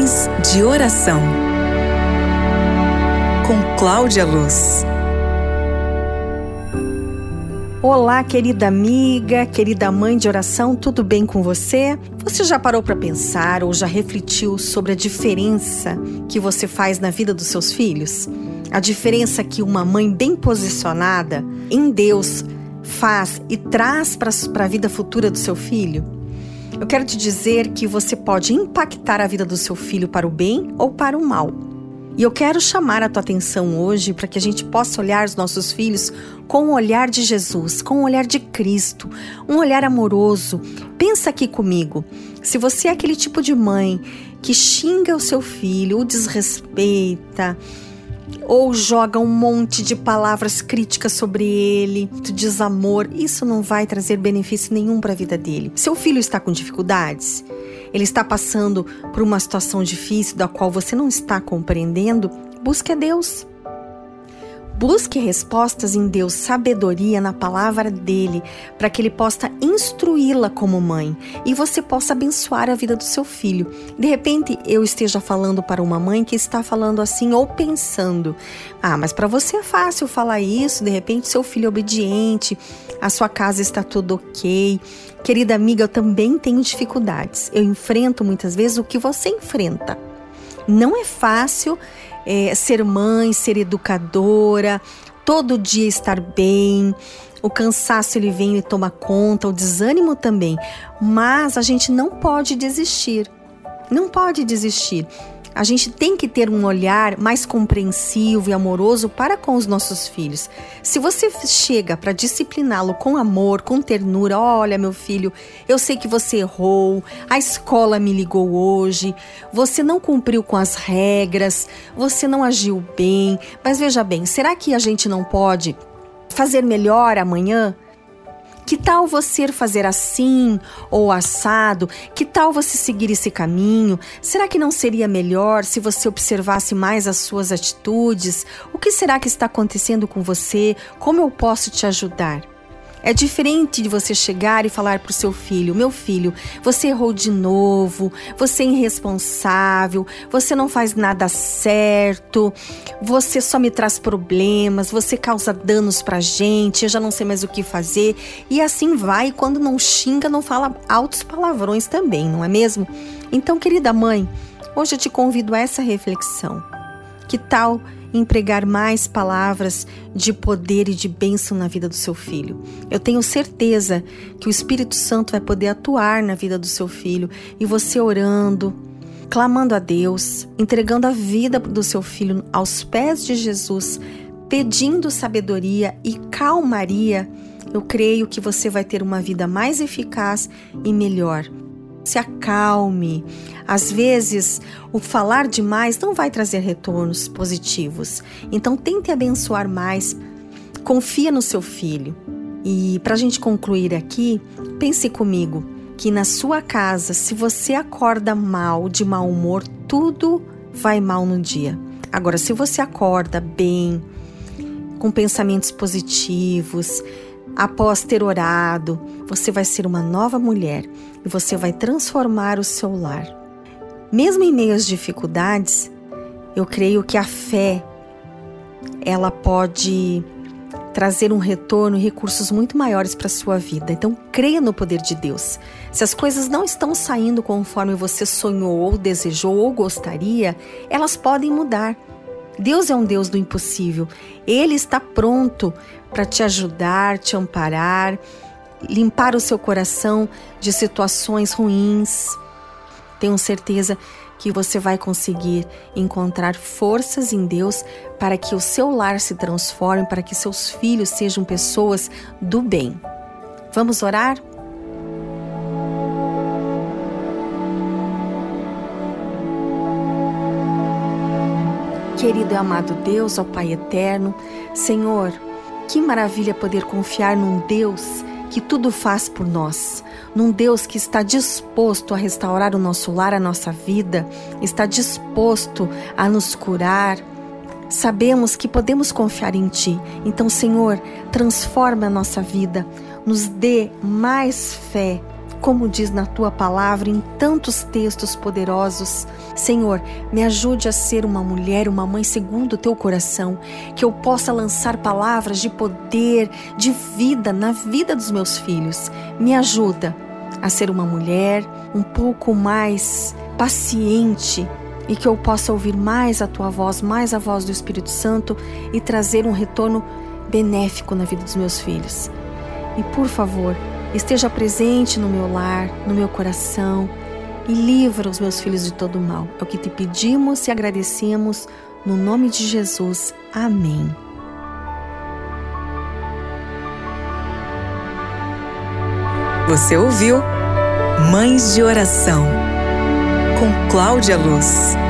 Mães de Oração, com Cláudia Luz. Olá, querida amiga, querida mãe de oração, tudo bem com você? Você já parou para pensar ou já refletiu sobre a diferença que você faz na vida dos seus filhos? A diferença que uma mãe bem posicionada em Deus faz e traz para a vida futura do seu filho? Eu quero te dizer que você pode impactar a vida do seu filho para o bem ou para o mal. E eu quero chamar a tua atenção hoje para que a gente possa olhar os nossos filhos com o olhar de Jesus, com o olhar de Cristo, um olhar amoroso. Pensa aqui comigo, se você é aquele tipo de mãe que xinga o seu filho, o desrespeita, ou joga um monte de palavras críticas sobre ele, de desamor, isso não vai trazer benefício nenhum para a vida dele. Seu filho está com dificuldades? Ele está passando por uma situação difícil da qual você não está compreendendo? Busque a Deus. Busque respostas em Deus, sabedoria na palavra dele, para que ele possa instruí-la como mãe e você possa abençoar a vida do seu filho. De repente, eu esteja falando para uma mãe que está falando assim ou pensando: mas para você é fácil falar isso, de repente seu filho é obediente, a sua casa está tudo ok. Querida amiga, eu também tenho dificuldades. Eu enfrento muitas vezes o que você enfrenta. Não é fácil ser mãe, ser educadora, todo dia estar bem. O cansaço ele vem e toma conta, o desânimo também. Mas a gente não pode desistir. Não pode desistir. A gente tem que ter um olhar mais compreensivo e amoroso para com os nossos filhos. Se você chega para discipliná-lo com amor, com ternura: olha, meu filho, eu sei que você errou, a escola me ligou hoje, você não cumpriu com as regras, você não agiu bem, mas veja bem, será que a gente não pode fazer melhor amanhã? Que tal você fazer assim ou assado? Que tal você seguir esse caminho? Será que não seria melhor se você observasse mais as suas atitudes? O que será que está acontecendo com você? Como eu posso te ajudar? É diferente de você chegar e falar para o seu filho: meu filho, você errou de novo, você é irresponsável, você não faz nada certo, você só me traz problemas, você causa danos pra gente, eu já não sei mais o que fazer. E assim vai, quando não xinga, não fala altos palavrões também, não é mesmo? Então, querida mãe, hoje eu te convido a essa reflexão. Que tal empregar mais palavras de poder e de bênção na vida do seu filho? Eu tenho certeza que o Espírito Santo vai poder atuar na vida do seu filho, e você orando, clamando a Deus, entregando a vida do seu filho aos pés de Jesus, pedindo sabedoria e calmaria, eu creio que você vai ter uma vida mais eficaz e melhor. Se acalme. Às vezes, o falar demais não vai trazer retornos positivos. Então, tente abençoar mais. Confia no seu filho. E para a gente concluir aqui, pense comigo que na sua casa, se você acorda mal, de mau humor, tudo vai mal no dia. Agora, se você acorda bem, com pensamentos positivos, após ter orado, você vai ser uma nova mulher e você vai transformar o seu lar. Mesmo em meio às dificuldades, eu creio que a fé, ela pode trazer um retorno e recursos muito maiores para a sua vida. Então, creia no poder de Deus. Se as coisas não estão saindo conforme você sonhou ou desejou ou gostaria, elas podem mudar. Deus é um Deus do impossível. Ele está pronto para te ajudar, te amparar, limpar o seu coração de situações ruins. Tenho certeza que você vai conseguir encontrar forças em Deus para que o seu lar se transforme, para que seus filhos sejam pessoas do bem. Vamos orar? Querido e amado Deus, ó Pai eterno, Senhor, que maravilha poder confiar num Deus que tudo faz por nós, num Deus que está disposto a restaurar o nosso lar, a nossa vida, está disposto a nos curar. Sabemos que podemos confiar em Ti. Então, Senhor, transforma a nossa vida, nos dê mais fé, como diz na tua palavra, em tantos textos poderosos. Senhor, me ajude a ser uma mulher, uma mãe segundo o teu coração, que eu possa lançar palavras de poder, de vida na vida dos meus filhos. Me ajuda a ser uma mulher um pouco mais paciente e que eu possa ouvir mais a tua voz, mais a voz do Espírito Santo e trazer um retorno benéfico na vida dos meus filhos. E por favor, esteja presente no meu lar, no meu coração e livra os meus filhos de todo mal. É o que te pedimos e agradecemos no nome de Jesus. Amém. Você ouviu Mães de Oração, com Cláudia Luz.